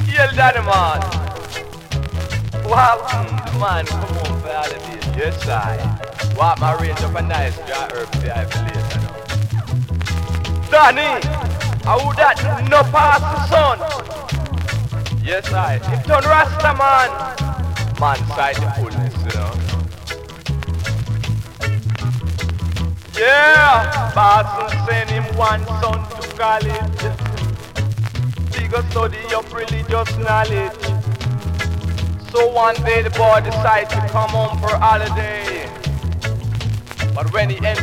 Yell Danny man. What happened? Man, come on for holiday. Yes, I. What my range up a nice dry herb for I later now. Danny, how would that no pass the sun? Yes, I. If turn Rasta man. Man side the fullness, you know. Yeah, Boston send him one son to college. He go study up religious knowledge. So one day the boy decide to come home for holiday. But when he enter